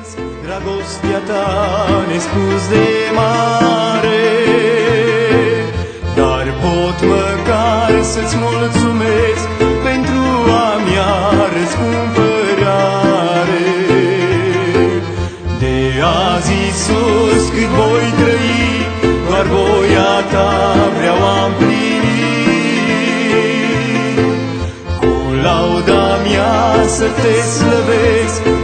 dragostea ta nespus de mare, dar pot măcar să-ți mulțumesc pentru a mea răscumpărare. De azi, Iisus, cât voi trăi, doar voia ta vreau a împlini. Cu lauda mea să te slăvesc,